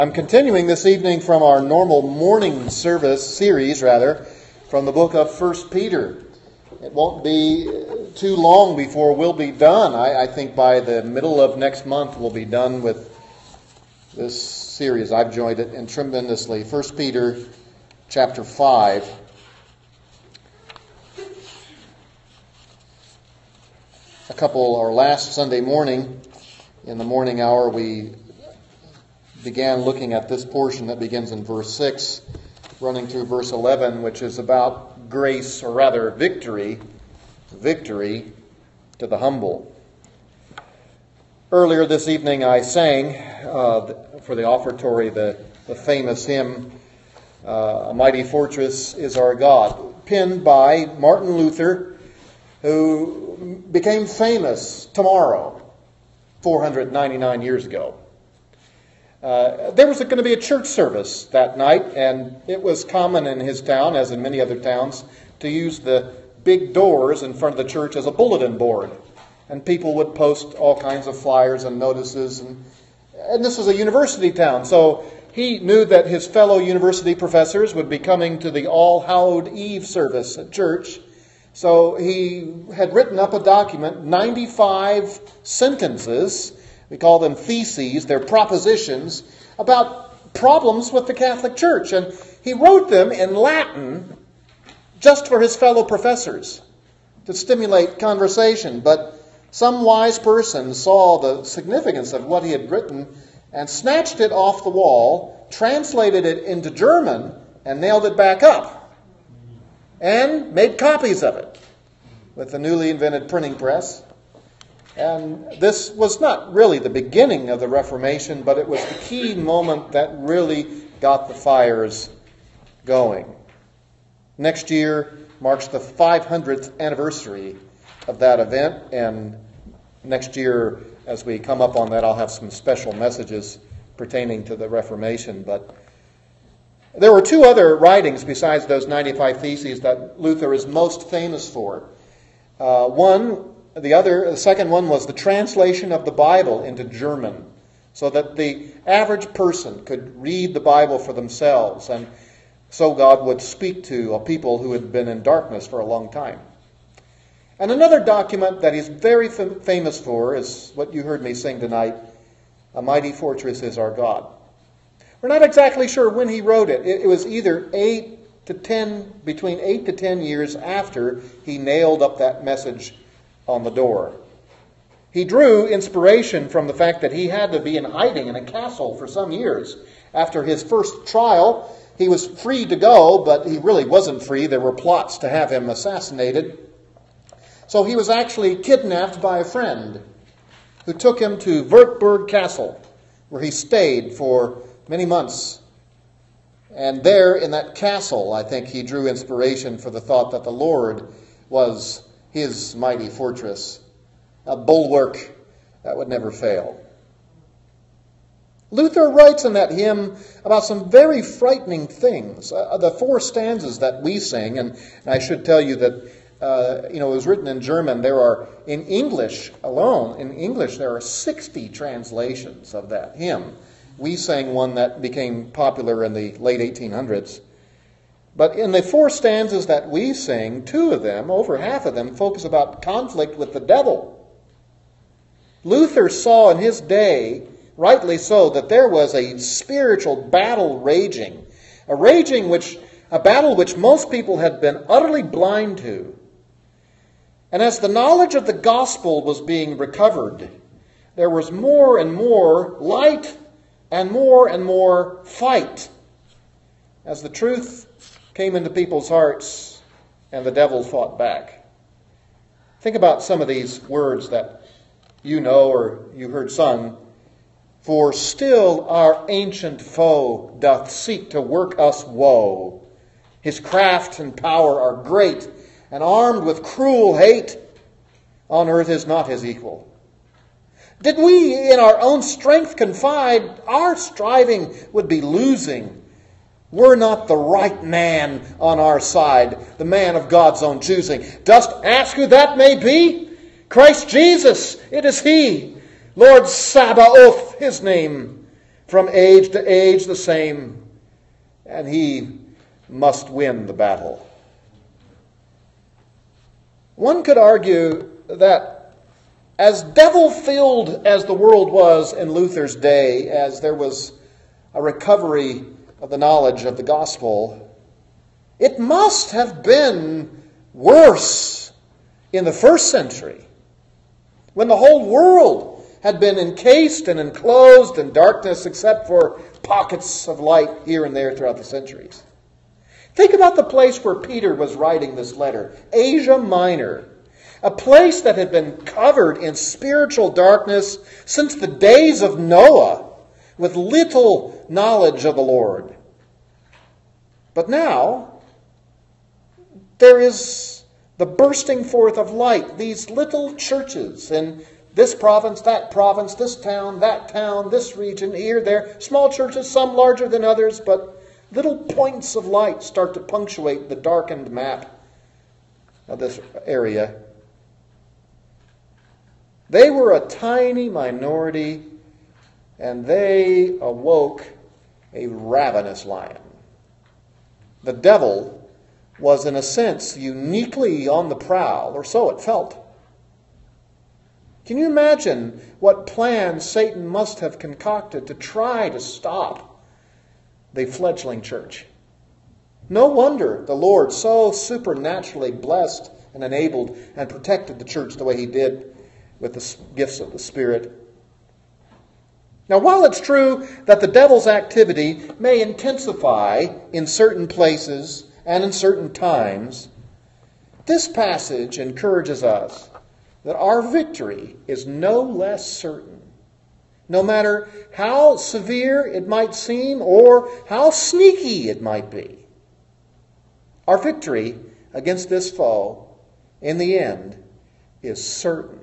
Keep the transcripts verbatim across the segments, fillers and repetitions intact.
I'm continuing this evening from our normal morning service series, rather, from the book of First Peter. It won't be too long before we'll be done. I, I think by the middle of next month we'll be done with this series. I've enjoyed it and tremendously. First Peter chapter five. A couple, or last Sunday morning, in the morning hour, we began looking at this portion that begins in verse six, running through verse eleven, which is about grace, or rather victory, victory to the humble. Earlier this evening I sang uh, for the offertory the, the famous hymn, uh, A Mighty Fortress is Our God, penned by Martin Luther, who became famous tomorrow, four hundred ninety-nine years ago. Uh, there was going to be a church service that night, and it was common in his town, as in many other towns, to use the big doors in front of the church as a bulletin board. And people would post all kinds of flyers and notices. And, and this was a university town, so he knew that his fellow university professors would be coming to the All Hallowed Eve service at church. So he had written up a document, ninety-five sentences. We call them theses, they're propositions, about problems with the Catholic Church. And he wrote them in Latin just for his fellow professors to stimulate conversation. But some wise person saw the significance of what he had written and snatched it off the wall, translated it into German, and nailed it back up. And made copies of it with the newly invented printing press. And this was not really the beginning of the Reformation, but it was the key moment that really got the fires going. Next year marks the five hundredth anniversary of that event, and next year, as we come up on that, I'll have some special messages pertaining to the Reformation. But there were two other writings besides those ninety-five theses that Luther is most famous for. Uh, one The other, the second one was the translation of the Bible into German, so that the average person could read the Bible for themselves, and so God would speak to a people who had been in darkness for a long time. And another document that he's very fam- famous for is what you heard me sing tonight, A Mighty Fortress is Our God. We're not exactly sure when he wrote it. It, it was either eight to ten, between eight to ten years after he nailed up that message on the door. He drew inspiration from the fact that he had to be in hiding in a castle for some years. After his first trial, he was free to go, but he really wasn't free. There were plots to have him assassinated. So he was actually kidnapped by a friend who took him to Wartburg Castle, where he stayed for many months. And there in that castle, I think he drew inspiration for the thought that the Lord was his mighty fortress, a bulwark that would never fail. Luther writes in that hymn about some very frightening things. Uh, the four stanzas that we sing, and, and I should tell you that uh, you know it was written in German. There are, in English alone, in English there are sixty translations of that hymn. We sang one that became popular in the late eighteen hundreds. But in the four stanzas that we sing, two of them, over half of them, focus about conflict with the devil. Luther saw in his day, rightly so, that there was a spiritual battle raging, a raging which, a battle which most people had been utterly blind to. And as the knowledge of the gospel was being recovered, there was more and more light and more and more fight. As the truth came into people's hearts, and the devil fought back. Think about some of these words that you know or you heard sung. For still our ancient foe doth seek to work us woe. His craft and power are great, and armed with cruel hate, on earth is not his equal. Did we in our own strength confide, our striving would be losing, were not the right man on our side, the man of God's own choosing. Dost ask who that may be? Christ Jesus, it is he. Lord Sabaoth, his name. from age to age the same, and he must win the battle. One could argue that as devil-filled as the world was in Luther's day, as there was a recovery of the knowledge of the gospel, it must have been worse in the first century, when the whole world had been encased and enclosed in darkness except for pockets of light here and there throughout the centuries. Think about the place where Peter was writing this letter, Asia Minor, a place that had been covered in spiritual darkness since the days of Noah, with little knowledge of the Lord. But now, there is the bursting forth of light, these little churches in this province, that province, this town, that town, this region, here, there. Small churches, some larger than others, but little points of light start to punctuate the darkened map of this area. They were a tiny minority, and they awoke a ravenous lion. The devil was, in a sense, uniquely on the prowl, or so it felt. Can you imagine what plans Satan must have concocted to try to stop the fledgling church? No wonder the Lord so supernaturally blessed and enabled and protected the church the way he did with the gifts of the Spirit. Now, while it's true that the devil's activity may intensify in certain places and in certain times, this passage encourages us that our victory is no less certain. No matter how severe it might seem or how sneaky it might be, our victory against this foe, in the end, is certain.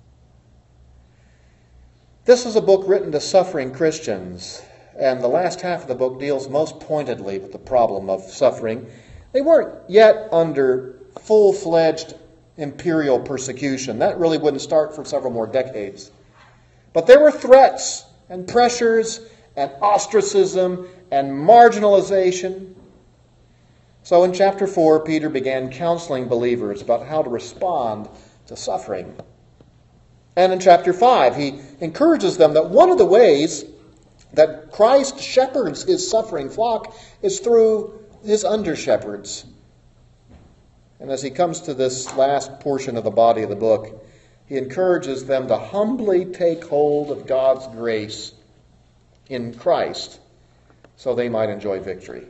This is a book written to suffering Christians, and the last half of the book deals most pointedly with the problem of suffering. They weren't yet under full-fledged imperial persecution. That really wouldn't start for several more decades. But there were threats and pressures and ostracism and marginalization. So in chapter four, Peter began counseling believers about how to respond to suffering. And in chapter five, he encourages them that one of the ways that Christ shepherds his suffering flock is through his under-shepherds. And as he comes to this last portion of the body of the book, he encourages them to humbly take hold of God's grace in Christ so they might enjoy victory.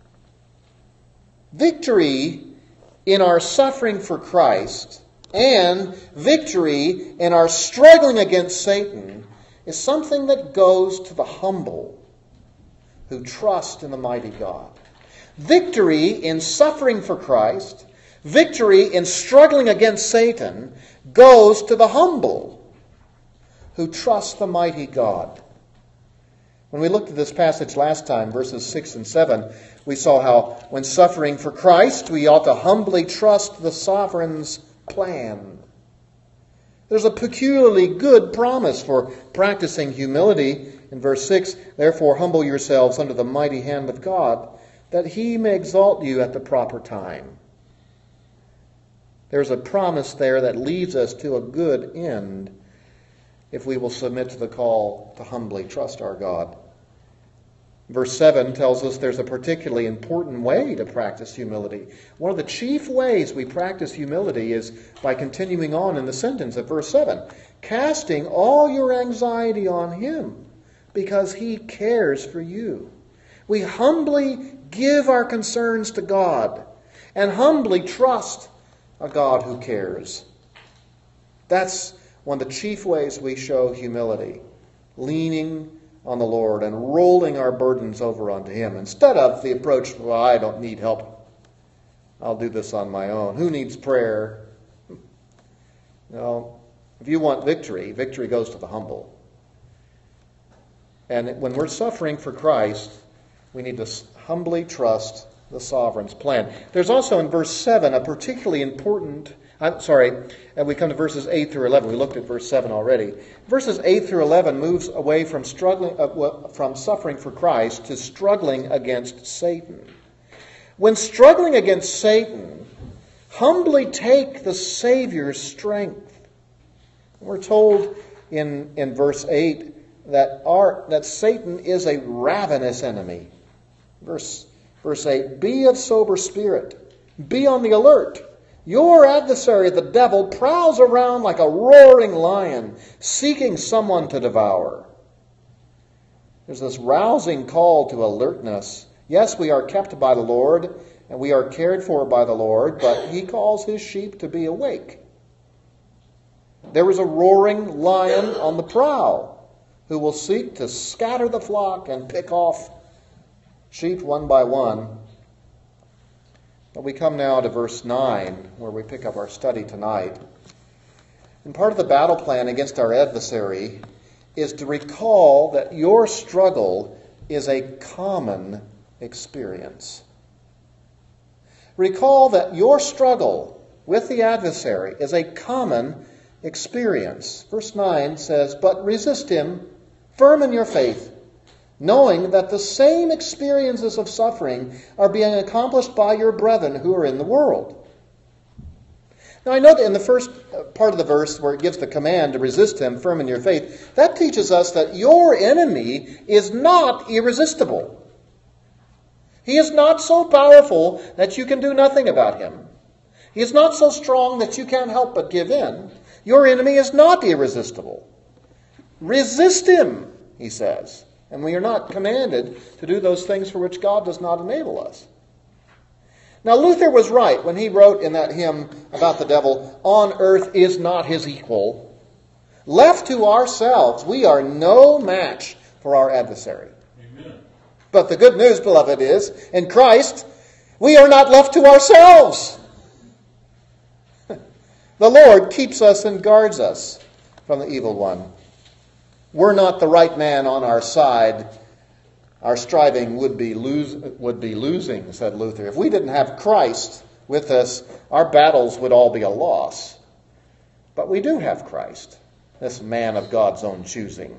Victory in our suffering for Christ and victory in our struggling against Satan is something that goes to the humble who trust in the mighty God. Victory in suffering for Christ, victory in struggling against Satan, goes to the humble who trust the mighty God. When we looked at this passage last time, verses six and seven, we saw how when suffering for Christ, we ought to humbly trust the sovereign's plan. There's a peculiarly good promise for practicing humility. In verse six, therefore humble yourselves under the mighty hand of God, that he may exalt you at the proper time. There's a promise there that leads us to a good end if we will submit to the call to humbly trust our God. Verse seven tells us there's a particularly important way to practice humility. One of the chief ways we practice humility is by continuing on in the sentence of verse seven. Casting all your anxiety on him because he cares for you. We humbly give our concerns to God and humbly trust a God who cares. That's one of the chief ways we show humility, leaning on the Lord and rolling our burdens over onto him instead of the approach, well, I don't need help. I'll do this on my own. Who needs prayer? No. If you want victory, victory goes to the humble. And when we're suffering for Christ, we need to humbly trust the sovereign's plan. There's also in verse seven a particularly important I'm sorry, and we come to verses eight through eleven. We looked at verse seven already. Verses eight through eleven moves away from struggling uh, from suffering for Christ to struggling against Satan. When struggling against Satan, humbly take the Savior's strength. We're told in, in verse eight that our that Satan is a ravenous enemy. Verse, verse eight, be of sober spirit, be on the alert. Your adversary, the devil, prowls around like a roaring lion, seeking someone to devour. There's this rousing call to alertness. Yes, we are kept by the Lord, and we are cared for by the Lord, but He calls His sheep to be awake. There is a roaring lion on the prowl who will seek to scatter the flock and pick off sheep one by one. But we come now to verse nine, where we pick up our study tonight. And part of the battle plan against our adversary is to recall that your struggle is a common experience. Recall that your struggle with the adversary is a common experience. Verse nine says, but resist him, firm in your faith, knowing that the same experiences of suffering are being accomplished by your brethren who are in the world. Now I note in the first part of the verse where it gives the command to resist him, firm in your faith, that teaches us that your enemy is not irresistible. He is not so powerful that you can do nothing about him. He is not so strong that you can't help but give in. Your enemy is not irresistible. Resist him, he says. And we are not commanded to do those things for which God does not enable us. Now Luther was right when he wrote in that hymn about the devil, on earth is not his equal. Left to ourselves, we are no match for our adversary. Amen. But the good news, beloved, is in Christ, we are not left to ourselves. The Lord keeps us and guards us from the evil one. Were not the right man on our side, our striving would be lose, would be losing, said Luther. If we didn't have Christ with us, our battles would all be a loss. But we do have Christ, this man of God's own choosing.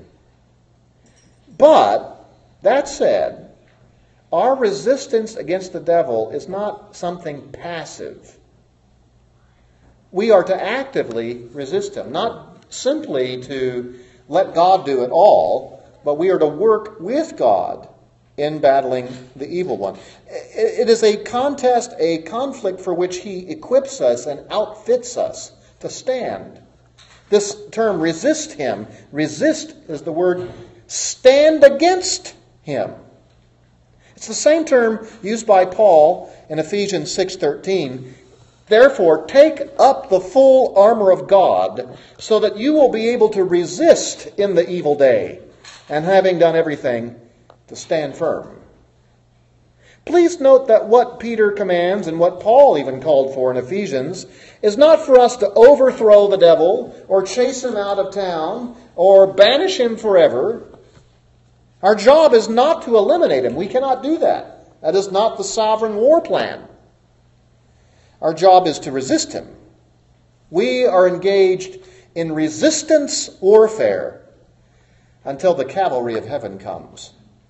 But, that said, our resistance against the devil is not something passive. We are to actively resist him, not simply to let God do it all, but we are to work with God in battling the evil one. It is a contest, a conflict for which he equips us and outfits us to stand. This term, resist him, resist is the word stand against him. It's the same term used by Paul in Ephesians six thirteen. Therefore, take up the full armor of God, so that you will be able to resist in the evil day, and having done everything, to stand firm. Please note that what Peter commands, and what Paul even called for in Ephesians, is not for us to overthrow the devil, or chase him out of town, or banish him forever. Our job is not to eliminate him. We cannot do that. That is not the sovereign war plan. Our job is to resist him. We are engaged in resistance warfare until the cavalry of heaven comes.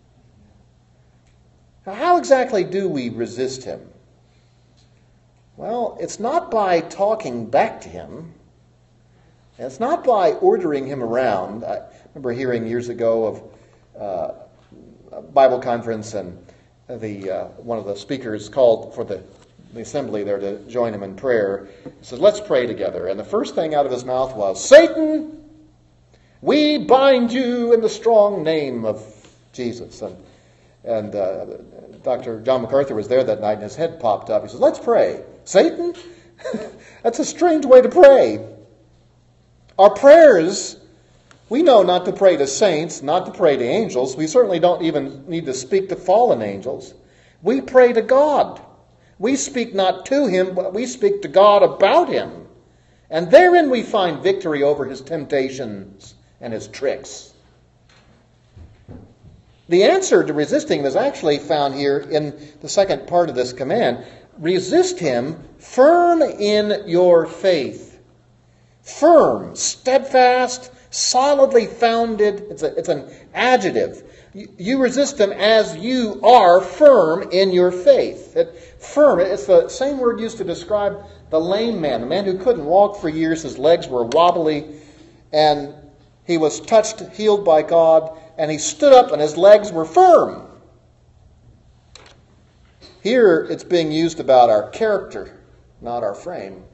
Now, how exactly do we resist him? Well, it's not by talking back to him. It's not by ordering him around. I remember hearing years ago of uh, a Bible conference, and the uh, one of the speakers called for the the assembly there to join him in prayer. He said, let's pray together. And the first thing out of his mouth was, Satan, we bind you in the strong name of Jesus. And, and uh, Doctor John MacArthur was there that night, and his head popped up. He said, let's pray. Satan? That's a strange way to pray. Our prayers, we know not to pray to saints, not to pray to angels. We certainly don't even need to speak to fallen angels. We pray to God. We speak not to him, but we speak to God about him. And therein we find victory over his temptations and his tricks. The answer to resisting him is actually found here in the second part of this command. Resist him firm in your faith. Firm, steadfast, solidly founded. It's, a, it's an adjective. You, you resist him as you are firm in your faith. It, firm, it's the same word used to describe the lame man, the man who couldn't walk for years. His legs were wobbly, and he was touched, healed by God, and he stood up and his legs were firm. Here it's being used about our character, not our frame.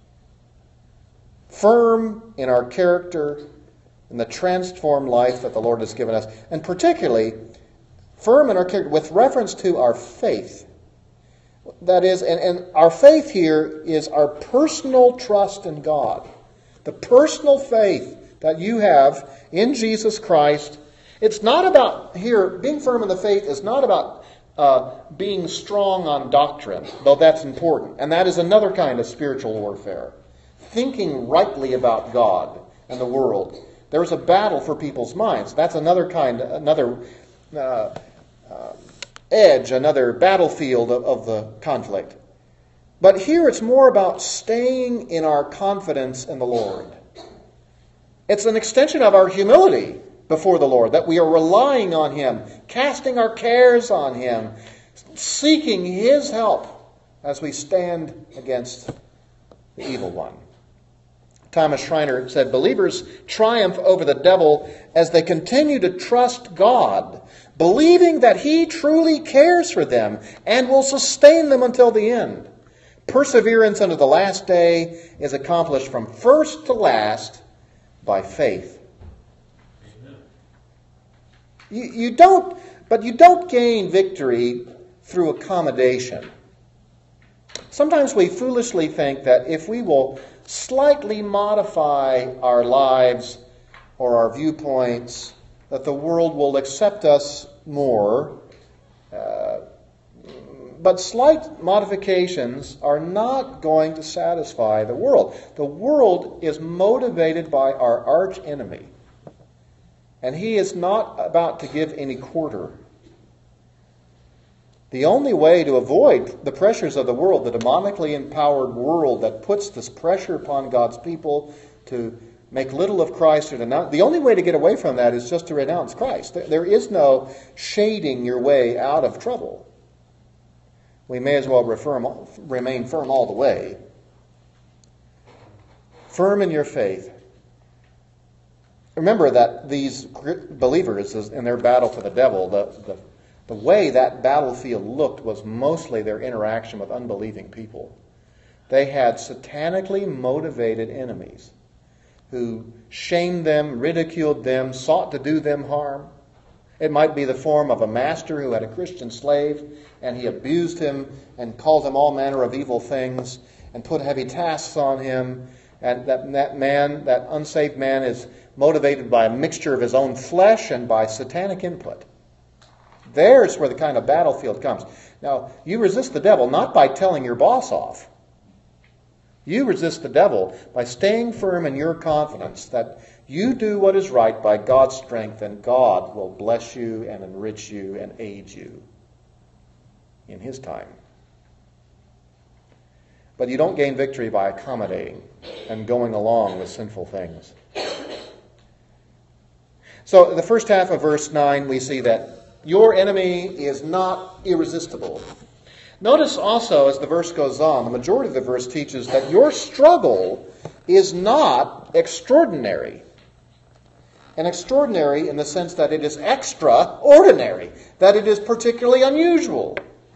Firm in our character, in the transformed life that the Lord has given us. And particularly, firm in our character with reference to our faith. That is, and, and our faith here is our personal trust in God. The personal faith that you have in Jesus Christ. It's not about, here, being firm in the faith is not about uh, being strong on doctrine, though that's important. And that is another kind of spiritual warfare. Thinking rightly about God and the world. There's a battle for people's minds. That's another kind, another uh, uh, edge, another battlefield of, of the conflict. But here it's more about staying in our confidence in the Lord. It's an extension of our humility before the Lord, that we are relying on Him, casting our cares on Him, seeking His help as we stand against the evil one. Thomas Schreiner said, believers triumph over the devil as they continue to trust God, believing that He truly cares for them and will sustain them until the end. Perseverance unto the last day is accomplished from first to last by faith. You, you don't, but you don't gain victory through accommodation. Sometimes we foolishly think that if we will slightly modify our lives or our viewpoints, that the world will accept us more. Uh, but slight modifications are not going to satisfy the world. The world is motivated by our arch enemy. And he is not about to give any quarter. The only way to avoid the pressures of the world, the demonically empowered world that puts this pressure upon God's people to make little of Christ, or denounce, the only way to get away from that is just to renounce Christ. There is no shading your way out of trouble. We may as well refirm, remain firm all the way. Firm in your faith. Remember that these believers, in their battle for the devil, the, the, the way that battlefield looked was mostly their interaction with unbelieving people. They had satanically motivated enemies who shamed them, ridiculed them, sought to do them harm. It might be the form of a master who had a Christian slave, and he abused him and called him all manner of evil things and put heavy tasks on him. And that, that man, that unsaved man, is motivated by a mixture of his own flesh and by satanic input. There's where the kind of battlefield comes. Now, you resist the devil not by telling your boss off. You resist the devil by staying firm in your confidence that you do what is right by God's strength, and God will bless you and enrich you and aid you in His time. But you don't gain victory by accommodating and going along with sinful things. So, in the first half of verse nine, we see that your enemy is not irresistible. Notice also, as the verse goes on, the majority of the verse teaches that your struggle is not extraordinary. And extraordinary in the sense that it is extraordinary, that it is particularly unusual.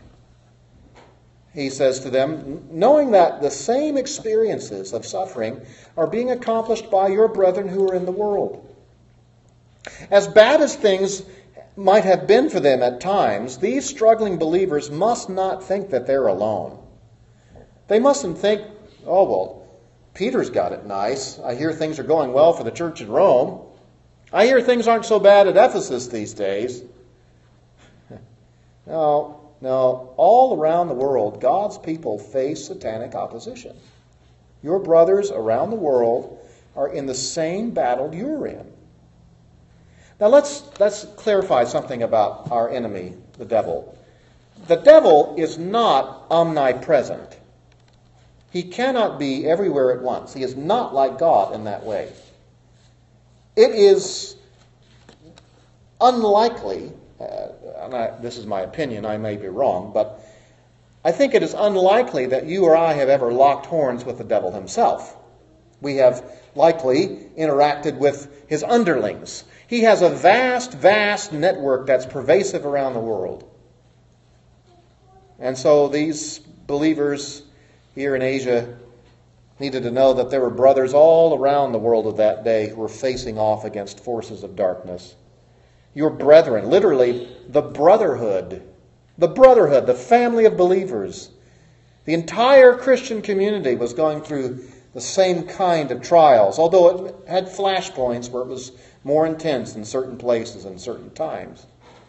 He says to them, knowing that the same experiences of suffering are being accomplished by your brethren who are in the world. As bad as things might have been for them at times, these struggling believers must not think that they're alone. They mustn't think, oh, well, Peter's got it nice. I hear things are going well for the church in Rome. I hear things aren't so bad at Ephesus these days. No. Now, all around the world, God's people face satanic opposition. Your brothers around the world are in the same battle you're in. Now let's, let's clarify something about our enemy, the devil. The devil is not omnipresent. He cannot be everywhere at once. He is not like God in that way. It is unlikely, uh, and I, this is my opinion, I may be wrong, but I think it is unlikely that you or I have ever locked horns with the devil himself. We have likely interacted with his underlings. He has a vast, vast network that's pervasive around the world. And so these believers here in Asia needed to know that there were brothers all around the world of that day who were facing off against forces of darkness. Your brethren, literally the brotherhood, the brotherhood, the family of believers. The entire Christian community was going through the same kind of trials, although it had flashpoints where it was more intense in certain places and certain times.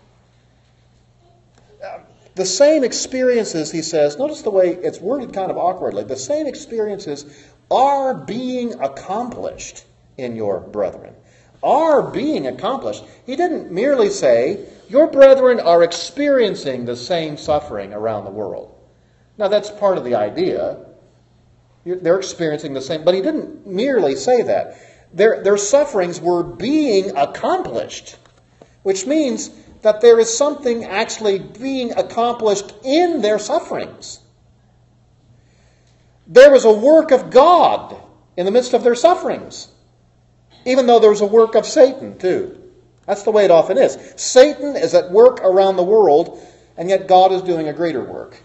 The same experiences, he says, notice the way it's worded kind of awkwardly, the same experiences are being accomplished in your brethren. Are being accomplished. He didn't merely say, your brethren are experiencing the same suffering around the world. Now that's part of the idea. They're experiencing the same, but he didn't merely say that. Their, their sufferings were being accomplished, which means that there is something actually being accomplished in their sufferings. There was a work of God in the midst of their sufferings, even though there was a work of Satan too. That's the way it often is. Satan is at work around the world, and yet God is doing a greater work.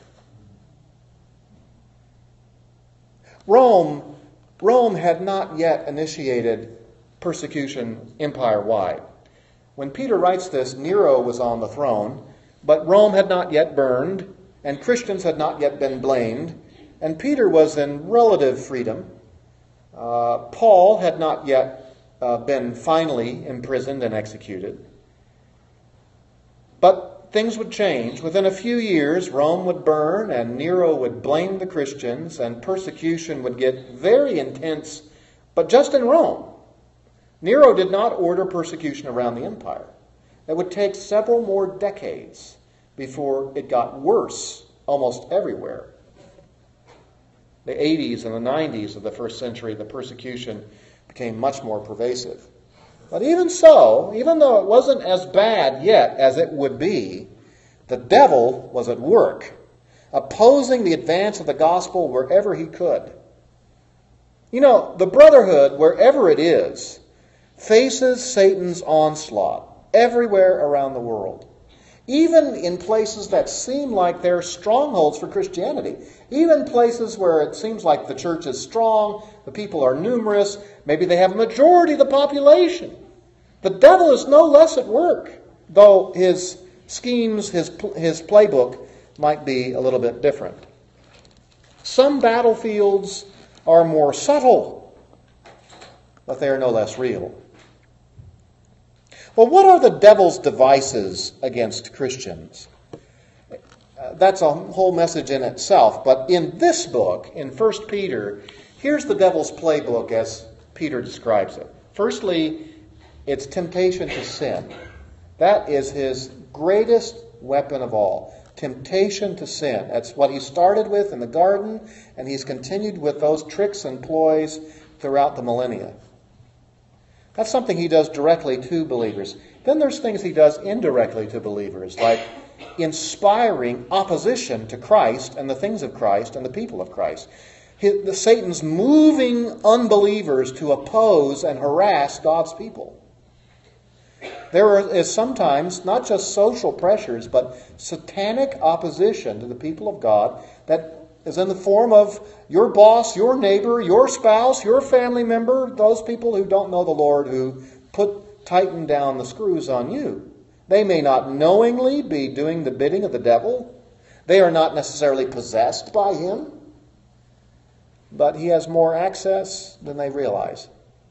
Rome, Rome had not yet initiated persecution empire-wide. When Peter writes this, Nero was on the throne, but Rome had not yet burned, and Christians had not yet been blamed, and Peter was in relative freedom. Uh, Paul had not yet uh, been finally imprisoned and executed. But things would change. Within a few years, Rome would burn, and Nero would blame the Christians, and persecution would get very intense, but just in Rome. Nero did not order persecution around the empire. It would take several more decades before it got worse almost everywhere. The eighties and the nineties of the first century, the persecution became much more pervasive. But even so, even though it wasn't as bad yet as it would be, the devil was at work, opposing the advance of the gospel wherever he could. You know, the brotherhood, wherever it is, faces Satan's onslaught everywhere around the world. Even in places that seem like they're strongholds for Christianity. Even places where it seems like the church is strong, the people are numerous, maybe they have a majority of the population. The devil is no less at work, though his schemes, his, his playbook might be a little bit different. Some battlefields are more subtle, but they are no less real. Well, what are the devil's devices against Christians? Uh, that's a whole message in itself. But in this book, in First Peter, here's the devil's playbook as Peter describes it. Firstly, it's temptation to sin. That is his greatest weapon of all. Temptation to sin. That's what he started with in the garden, and he's continued with those tricks and ploys throughout the millennia. That's something he does directly to believers. Then there's things he does indirectly to believers, like inspiring opposition to Christ and the things of Christ and the people of Christ. His, the, Satan's moving unbelievers to oppose and harass God's people. There is sometimes not just social pressures, but satanic opposition to the people of God that is in the form of your boss, your neighbor, your spouse, your family member, those people who don't know the Lord who put tighten down the screws on you. They may not knowingly be doing the bidding of the devil. They are not necessarily possessed by him, but he has more access than they realize.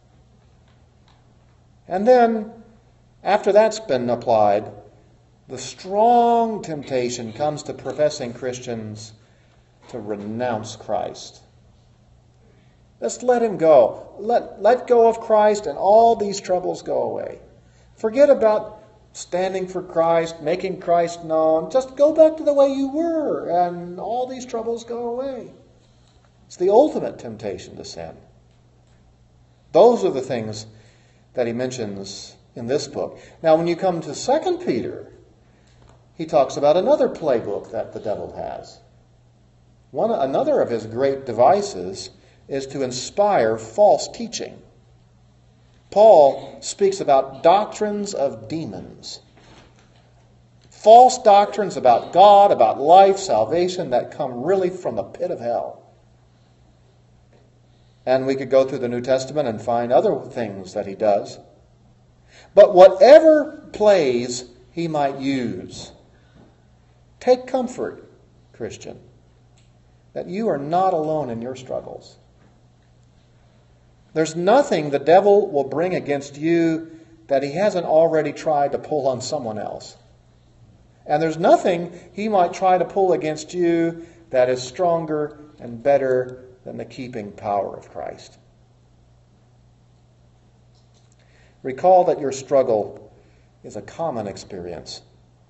And then, after that's been applied, the strong temptation comes to professing Christians to renounce Christ. Just let him go. Let, let go of Christ and all these troubles go away. Forget about standing for Christ, making Christ known. Just go back to the way you were, and all these troubles go away. It's the ultimate temptation to sin. Those are the things that he mentions in this book. Now, when you come to Second Peter, he talks about another playbook that the devil has. One, another of his great devices is to inspire false teaching. Paul speaks about doctrines of demons. False doctrines about God, about life, salvation that come really from the pit of hell. And we could go through the New Testament and find other things that he does. But whatever plays he might use, take comfort, Christian, that you are not alone in your struggles. There's nothing the devil will bring against you that he hasn't already tried to pull on someone else. And there's nothing he might try to pull against you that is stronger and better than the keeping power of Christ. Recall that your struggle is a common experience.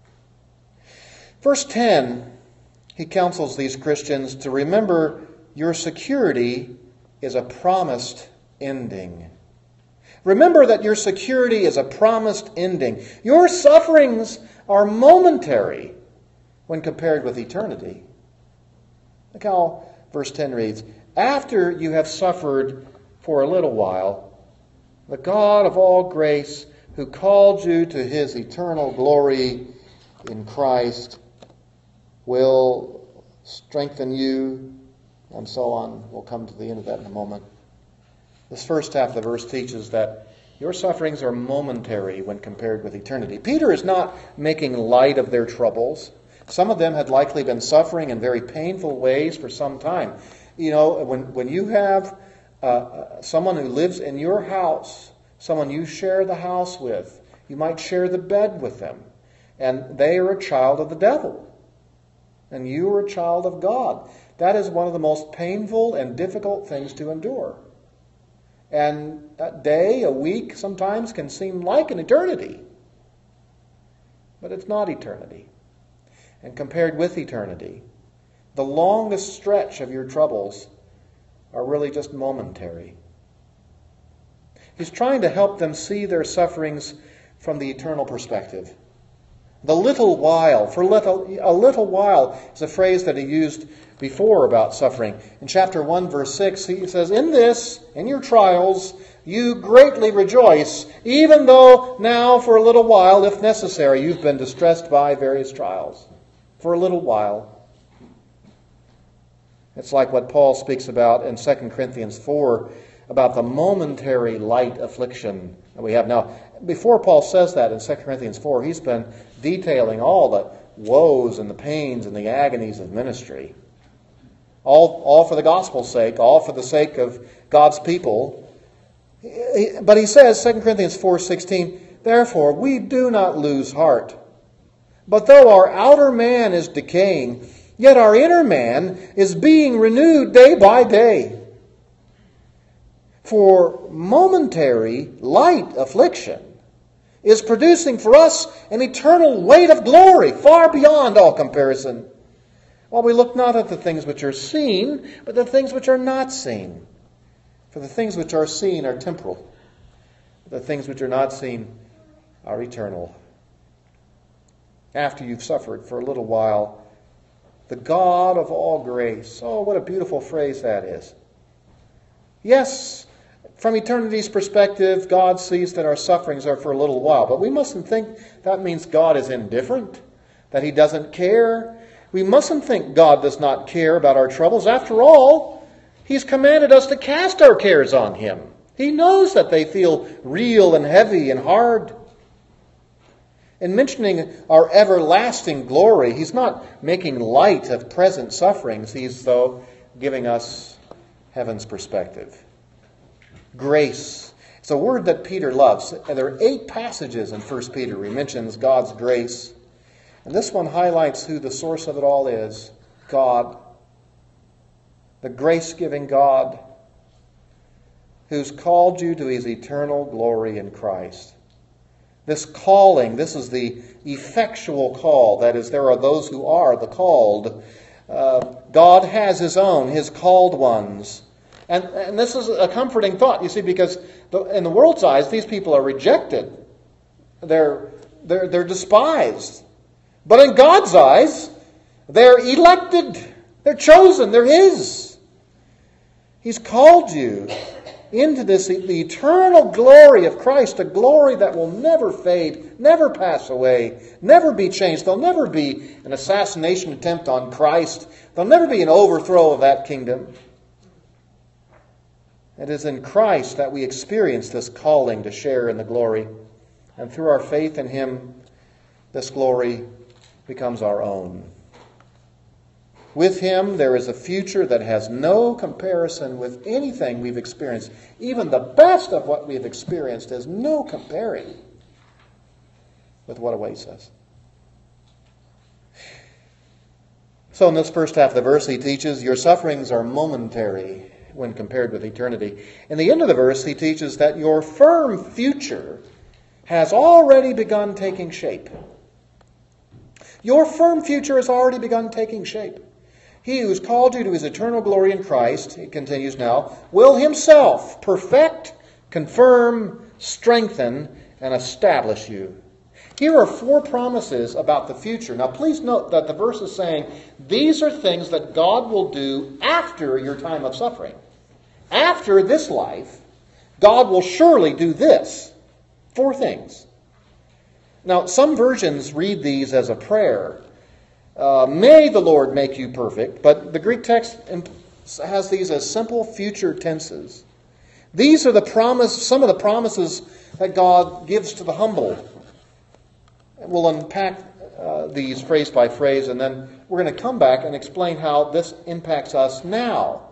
Verse ten, he counsels these Christians to remember your security is a promised ending. Remember that your security is a promised ending. Your sufferings are momentary when compared with eternity. Look how verse ten reads, after you have suffered for a little while, the God of all grace, who called you to his eternal glory in Christ, will strengthen you, and so on. We'll come to the end of that in a moment. This first half of the verse teaches that your sufferings are momentary when compared with eternity. Peter is not making light of their troubles. Some of them had likely been suffering in very painful ways for some time. You know, when, when you have uh, someone who lives in your house, someone you share the house with, you might share the bed with them, and they are a child of the devil, and you are a child of God. That is one of the most painful and difficult things to endure. And a day, a week, sometimes can seem like an eternity. But it's not eternity. And compared with eternity, the longest stretch of your troubles are really just momentary. He's trying to help them see their sufferings from the eternal perspective. The little while, for little, a little while is a phrase that he used before about suffering. In chapter one, verse six, he says, in this, in your trials, you greatly rejoice, even though now for a little while, if necessary, you've been distressed by various trials. For a little while. It's like what Paul speaks about in Second Corinthians four, about the momentary light affliction that we have now. Before Paul says that in Second Corinthians four, he's been detailing all the woes and the pains and the agonies of ministry. All, all for the gospel's sake, all for the sake of God's people. But he says, Second Corinthians four sixteen, therefore we do not lose heart. But though our outer man is decaying, yet our inner man is being renewed day by day. For momentary light affliction is producing for us an eternal weight of glory far beyond all comparison. While we look not at the things which are seen, but the things which are not seen. For the things which are seen are temporal. The things which are not seen are eternal. After you've suffered for a little while, the God of all grace. Oh, what a beautiful phrase that is. Yes, from eternity's perspective, God sees that our sufferings are for a little while. But we mustn't think that means God is indifferent, that he doesn't care. We mustn't think God does not care about our troubles. After all, he's commanded us to cast our cares on him. He knows that they feel real and heavy and hard. In mentioning our everlasting glory, he's not making light of present sufferings. He's, though, giving us heaven's perspective. Grace. It's a word that Peter loves. And there are eight passages in First Peter where he mentions God's grace. And this one highlights who the source of it all is. God. The grace-giving God who's called you to his eternal glory in Christ. This calling, this is the effectual call. That is, there are those who are the called. Uh, God has His own, His called ones. And, and this is a comforting thought, you see, because the, in the world's eyes, these people are rejected. They're, they're, they're despised. But in God's eyes, they're elected. They're chosen. They're His. He's called you into this, the eternal glory of Christ, a glory that will never fade, never pass away, never be changed. There'll never be an assassination attempt on Christ. There'll never be an overthrow of that kingdom. It is in Christ that we experience this calling to share in the glory. And through our faith in Him, this glory becomes our own. With Him, there is a future that has no comparison with anything we've experienced. Even the best of what we've experienced is no comparing with what awaits us. So in this first half of the verse, he teaches, your sufferings are momentary when compared with eternity. In the end of the verse, he teaches that your firm future has already begun taking shape. Your firm future has already begun taking shape. He who's called you to His eternal glory in Christ, it continues now, will Himself perfect, confirm, strengthen, and establish you. Here are four promises about the future. Now please note that the verse is saying these are things that God will do after your time of suffering. After this life, God will surely do this. Four things. Now some versions read these as a prayer. Uh, may the Lord make you perfect, but the Greek text has these as simple future tenses. These are the promise, some of the promises that God gives to the humble. We'll unpack uh, these phrase by phrase, and then we're going to come back and explain how this impacts us now.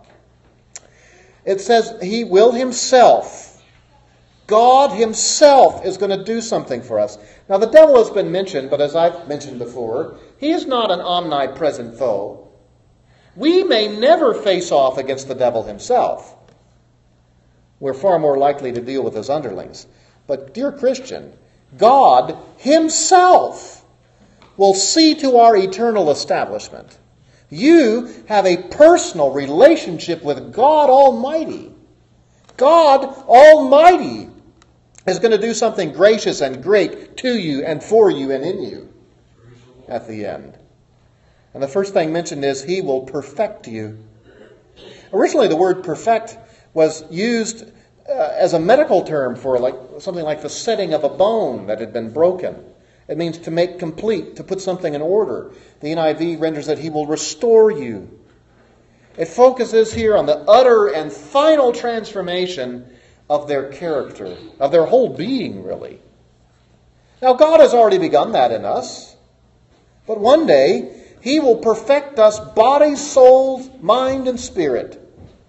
It says He will Himself, God Himself is going to do something for us. Now the devil has been mentioned, but as I've mentioned before, he is not an omnipresent foe. We may never face off against the devil himself. We're far more likely to deal with his underlings. But dear Christian, God Himself will see to our eternal establishment. You have a personal relationship with God Almighty. God Almighty is going to do something gracious and great to you and for you and in you at the end. And the first thing mentioned is He will perfect you. Originally the word perfect was used uh, as a medical term for like something like the setting of a bone that had been broken. It means to make complete, to put something in order. The N I V renders that He will restore you. It focuses here on the utter and final transformation of their character, of their whole being, really. Now, God has already begun that in us. But one day, He will perfect us body, soul, mind, and spirit.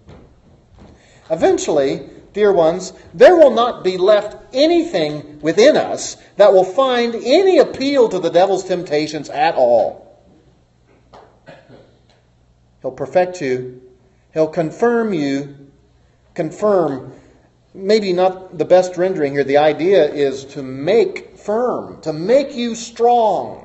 Eventually, dear ones, there will not be left anything within us that will find any appeal to the devil's temptations at all. He'll perfect you. He'll confirm you. Confirm, maybe not the best rendering here. The idea is to make firm, to make you strong.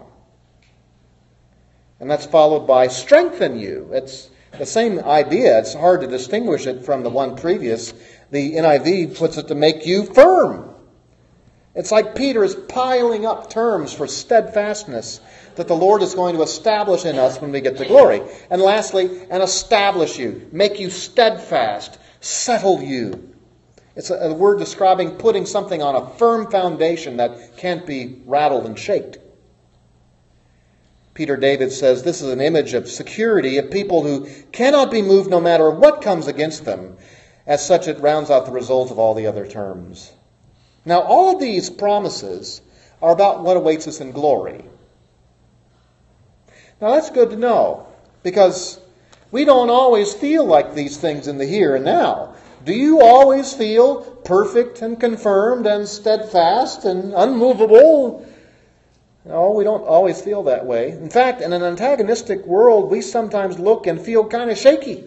And that's followed by strengthen you. It's the same idea. It's hard to distinguish it from the one previous. The N I V puts it to make you firm. It's like Peter is piling up terms for steadfastness that the Lord is going to establish in us when we get to glory. And lastly, and establish you, make you steadfast, settle you. It's a, a word describing putting something on a firm foundation that can't be rattled and shaken. Peter David says this is an image of security, of people who cannot be moved no matter what comes against them. As such, it rounds out the result of all the other terms. Now, all of these promises are about what awaits us in glory. Now, that's good to know, because we don't always feel like these things in the here and now. Do you always feel perfect and confirmed and steadfast and unmovable? No, we don't always feel that way. In fact, in an antagonistic world, we sometimes look and feel kind of shaky.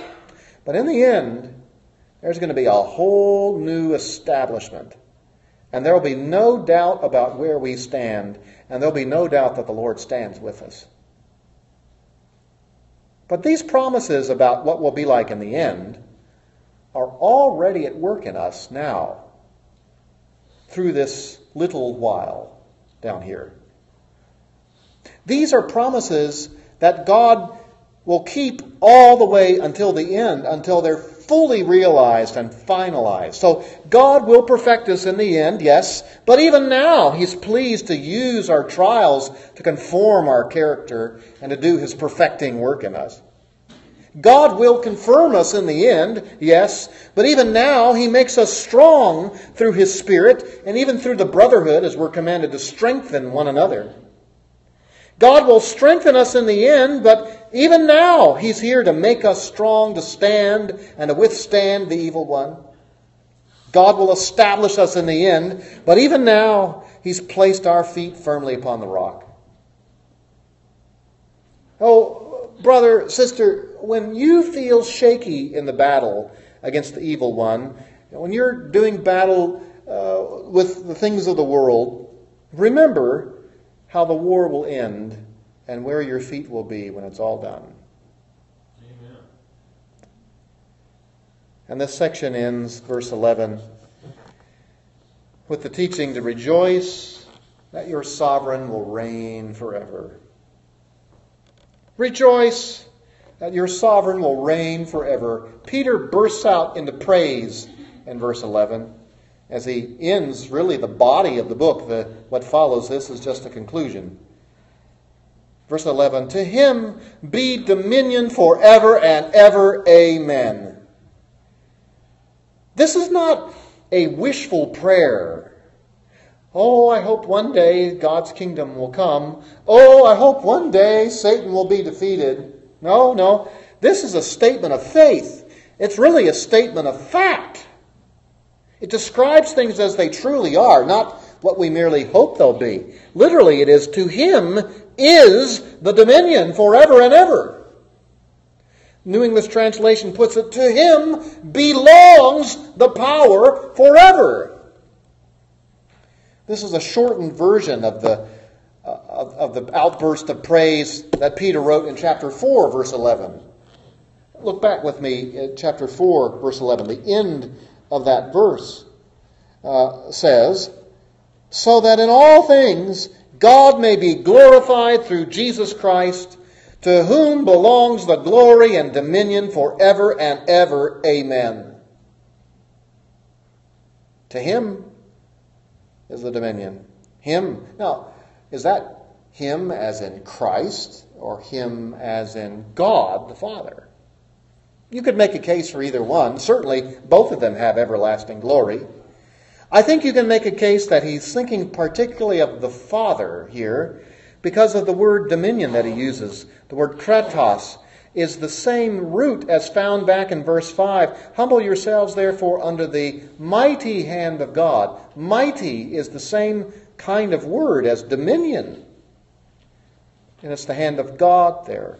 But in the end, there's going to be a whole new establishment. And there will be no doubt about where we stand, and there will be no doubt that the Lord stands with us. But these promises about what will be like in the end are already at work in us now through this little while down here. These are promises that God will keep all the way until the end, until they're fully realized and finalized. So God will perfect us in the end, yes, but even now He's pleased to use our trials to conform our character and to do His perfecting work in us. God will confirm us in the end, yes, but even now He makes us strong through His Spirit and even through the brotherhood as we're commanded to strengthen one another. God will strengthen us in the end, but even now He's here to make us strong to stand and to withstand the evil one. God will establish us in the end, but even now He's placed our feet firmly upon the rock. Oh, brother, sister, when you feel shaky in the battle against the evil one, when you're doing battle uh, with the things of the world, remember how the war will end and where your feet will be when it's all done. Amen. And this section ends, verse eleven, with the teaching to rejoice that your sovereign will reign forever. Rejoice that your sovereign will reign forever. Peter bursts out into praise in verse eleven. As he ends, really, the body of the book. The, what follows this is just a conclusion. Verse eleven, to Him be dominion forever and ever. Amen. This is not a wishful prayer. Oh, I hope one day God's kingdom will come. Oh, I hope one day Satan will be defeated. No, no. This is a statement of faith. It's really a statement of fact. It describes things as they truly are, not what we merely hope they'll be. Literally, it is, to Him is the dominion forever and ever. New English translation puts it, to Him belongs the power forever. This is a shortened version of the, uh, of, of the outburst of praise that Peter wrote in chapter four, verse eleven. Look back with me at chapter four, verse eleven. The end of that verse uh, says, so that in all things God may be glorified through Jesus Christ, to whom belongs the glory and dominion forever and ever. Amen. To Him is the dominion. Him. Now, is that Him as in Christ or Him as in God the Father? You could make a case for either one. Certainly, both of them have everlasting glory. I think you can make a case that he's thinking particularly of the Father here because of the word dominion that he uses. The word kratos is the same root as found back in verse five. Humble yourselves, therefore, under the mighty hand of God. Mighty is the same kind of word as dominion. And it's the hand of God there.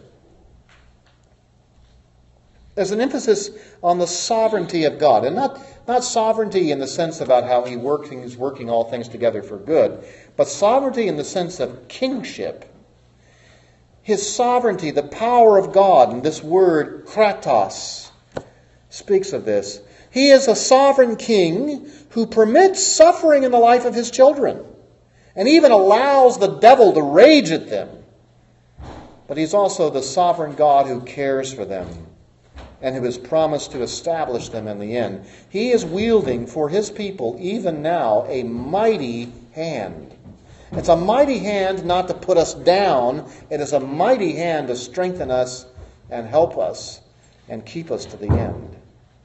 There's an emphasis on the sovereignty of God, and not, not sovereignty in the sense about how he works, he's working all things together for good, but sovereignty in the sense of kingship. His sovereignty, the power of God, and this word kratos speaks of this. He is a sovereign king who permits suffering in the life of his children, and even allows the devil to rage at them. But he's also the sovereign God who cares for them, and who has promised to establish them in the end. He is wielding for His people, even now, a mighty hand. It's a mighty hand not to put us down. It is a mighty hand to strengthen us and help us and keep us to the end.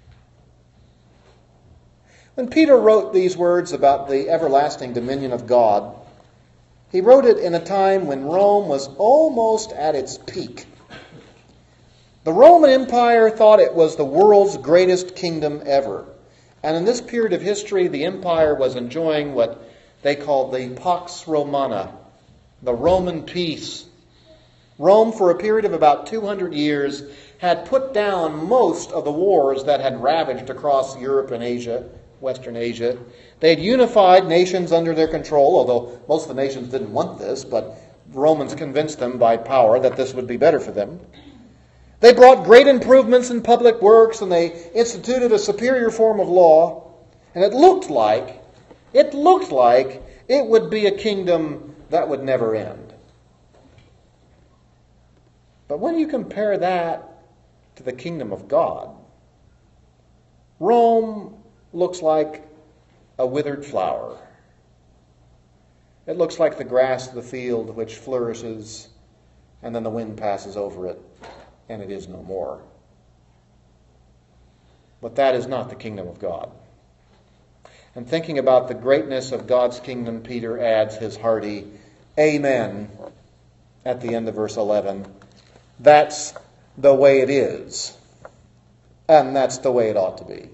When Peter wrote these words about the everlasting dominion of God, he wrote it in a time when Rome was almost at its peak. The Roman Empire thought it was the world's greatest kingdom ever. And in this period of history, the empire was enjoying what they called the Pax Romana, the Roman peace. Rome, for a period of about two hundred years, had put down most of the wars that had ravaged across Europe and Asia Western Asia. They had unified nations under their control, although most of the nations didn't want this, but the Romans convinced them by power that this would be better for them. They brought great improvements in public works, and they instituted a superior form of law. And it looked like, it looked like it would be a kingdom that would never end. But when you compare that to the kingdom of God, Rome looks like a withered flower. It looks like the grass of the field which flourishes and then the wind passes over it and it is no more. But that is not the kingdom of God. And thinking about the greatness of God's kingdom, Peter adds his hearty amen at the end of verse eleven. That's the way it is. And that's the way it ought to be.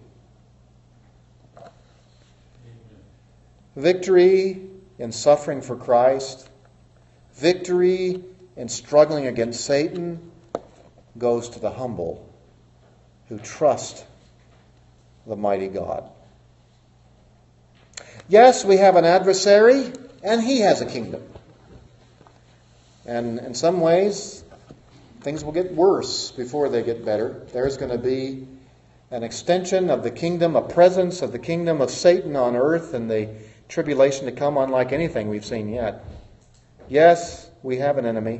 Victory in suffering for Christ, victory in struggling against Satan, goes to the humble who trust the mighty God. Yes, we have an adversary, and he has a kingdom. And in some ways, things will get worse before they get better. There's going to be an extension of the kingdom, a presence of the kingdom of Satan on earth, and the tribulation to come unlike anything we've seen yet. Yes, we have an enemy.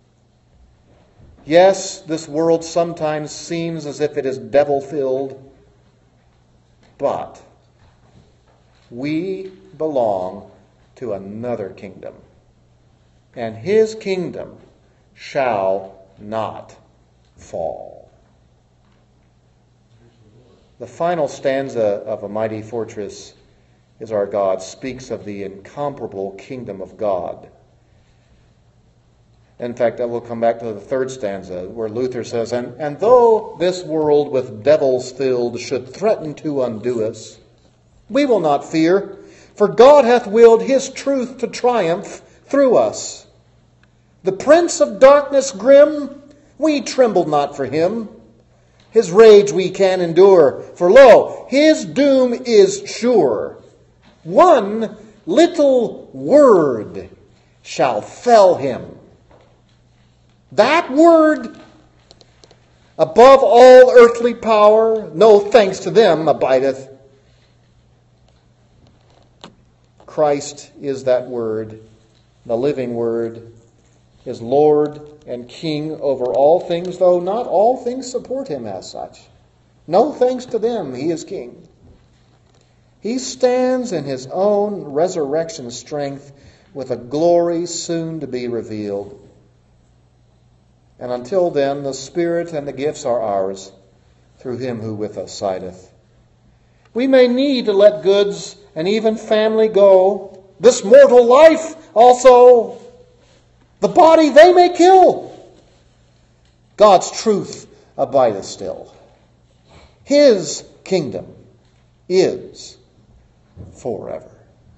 Yes, this world sometimes seems as if it is devil-filled, but we belong to another kingdom, and his kingdom shall not fall. The final stanza of A Mighty Fortress is Our God speaks of the incomparable kingdom of God. In fact, I will come back to the third stanza where Luther says, and, and though this world with devils filled should threaten to undo us, we will not fear, for God hath willed his truth to triumph through us. The prince of darkness grim, we tremble not for him. His rage we can endure, for lo, his doom is sure. One little word shall fell him. That word, above all earthly power, no thanks to them abideth. Christ is that word, the living word, is Lord and King over all things, though not all things support him as such. No thanks to them, he is King. He stands in his own resurrection strength with a glory soon to be revealed. And until then, the Spirit and the gifts are ours through him who with us sideth. We may need to let goods and even family go. This mortal life also, the body they may kill. God's truth abideth still. His kingdom is forever.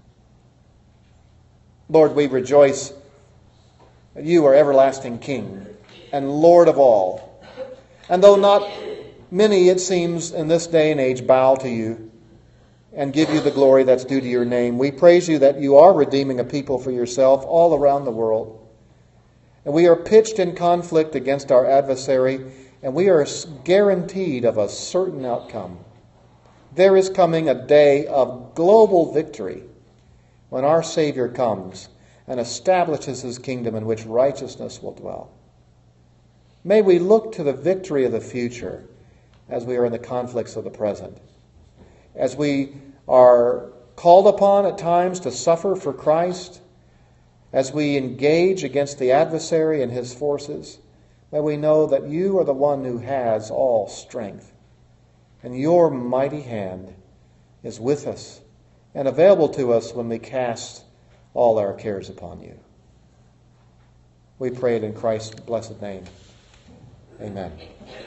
Lord, we rejoice that you are everlasting King and Lord of all. And though not many, it seems, in this day and age bow to you and give you the glory that's due to your name, we praise you that you are redeeming a people for yourself all around the world. And we are pitched in conflict against our adversary, and we are guaranteed of a certain outcome. There is coming a day of global victory when our Savior comes and establishes his kingdom in which righteousness will dwell. May we look to the victory of the future as we are in the conflicts of the present. As we are called upon at times to suffer for Christ, as we engage against the adversary and his forces, may we know that you are the one who has all strength, and your mighty hand is with us and available to us when we cast all our cares upon you. We pray it in Christ's blessed name. Amen.